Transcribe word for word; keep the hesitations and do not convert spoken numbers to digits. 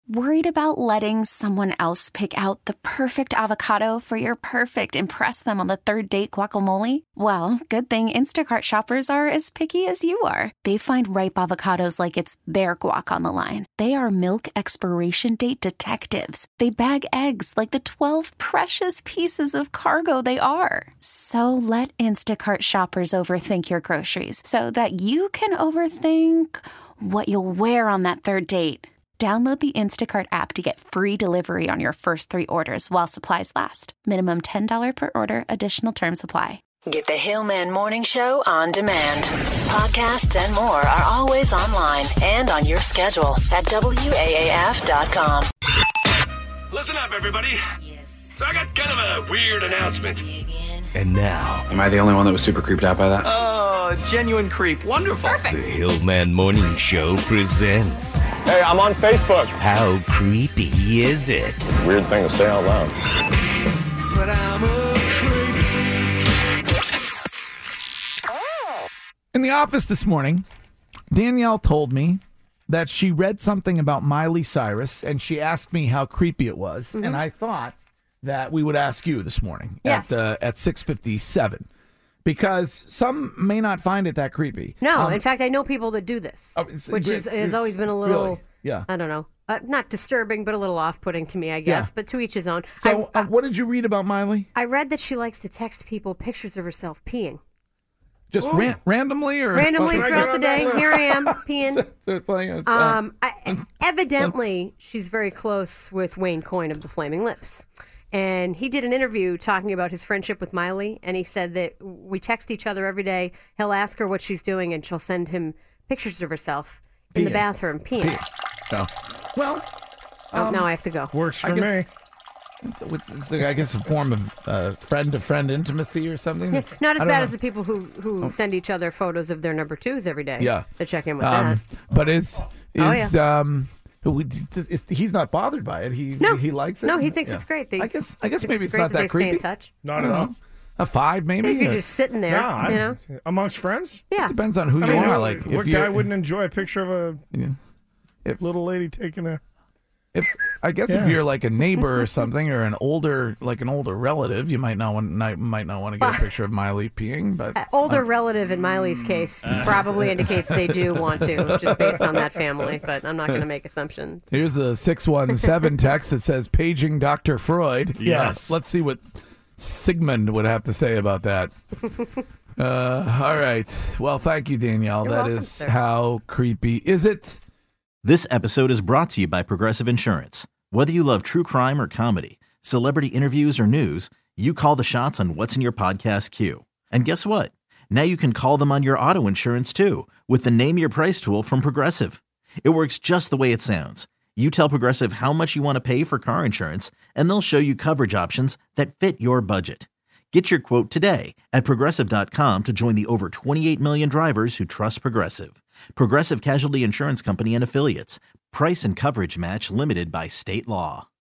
Worried about letting someone else pick out the perfect avocado for your perfect impress them on the third date guacamole? Well, good thing Instacart shoppers are as picky as you are. They find ripe avocados like it's their guac on the line. They are milk expiration date detectives. They bag eggs like the twelve precious pieces of cargo they are. So let Instacart shoppers overthink your groceries so that you can overthink what you'll wear on that third date. Download the Instacart app to get free delivery on your first three orders while supplies last. Minimum ten dollars per order. Additional terms apply. Get the Hillman Morning Show on demand. Podcasts and more are always online and on your schedule at W A A F dot com. Listen up, everybody. So I got kind of a weird announcement. And now... Am I the only one that was super creeped out by that? Oh, genuine creep. Wonderful. Perfect. The Hillman Morning Show presents... Hey, I'm on Facebook. How creepy is it? Weird thing to say out loud. But I'm a creep. In the office this morning, Danielle told me that she read something about Miley Cyrus, and she asked me how creepy it was, Mm-hmm. and I thought that we would ask you this morning Yes. at uh, at six fifty-seven, because some may not find it that creepy. No, Um, in fact, I know people that do this, Oh, it's- which is, it's- has always been a little, really? Yeah. I don't know, uh, not disturbing, but a little off-putting to me, I guess, Yeah. but to each his own. So, I, uh, what did you read about Miley? I read that she likes to text people pictures of herself peeing. Just ran- randomly, or Randomly Can I get throughout the on day, that list? here I am, peeing. so, so it's like, it's, uh, Um, I, evidently, she's very close with Wayne Coyne of the Flaming Lips. And he did an interview talking about his friendship with Miley, and he said that we text each other every day. He'll ask her what she's doing, and she'll send him pictures of herself in the Peeing. bathroom peeing. so, well, Oh, now I have to go. Works for I me. guess- it's, it's, I guess a form of uh, friend-to-friend intimacy or something. Yeah, not as I don't bad know. as the people who, who send each other photos of their number twos every day. Yeah. To check in with Um, that. but is Oh, is um who- is- he's not bothered by it. He No. he likes it. No, he thinks Yeah. it's great. They- I guess I guess It's maybe it's great not that that they creepy. stay in touch. Not at all. A five maybe. If you're or- just sitting there, Nah, you know? amongst friends? Yeah. depends on who I you mean, are. who- Like what if guy you're, wouldn't enjoy a picture of a yeah. if little lady taking a... if I guess Yeah. if you're like a neighbor or something, or an older like an older relative, you might not want might, might not want to get a picture of Miley peeing. But Uh, older relative in Miley's case probably indicates they do want to, just based on that family. But I'm not going to make assumptions. here's a six one seven text that says paging Doctor Freud. Yes. Uh, let's see what Sigmund would have to say about that. Uh, all right. Well, thank you, Danielle. You're That welcome, is sir. how creepy is it? This episode is brought to you by Progressive Insurance. Whether you love true crime or comedy, celebrity interviews or news, you call the shots on what's in your podcast queue. And guess what? Now you can call them on your auto insurance too with the Name Your Price tool from Progressive. It works just the way it sounds. You tell Progressive how much you want to pay for car insurance, and they'll show you coverage options that fit your budget. Get your quote today at Progressive dot com to join the over twenty-eight million drivers who trust Progressive. Progressive Casualty Insurance Company and Affiliates. Price and coverage match limited by state law.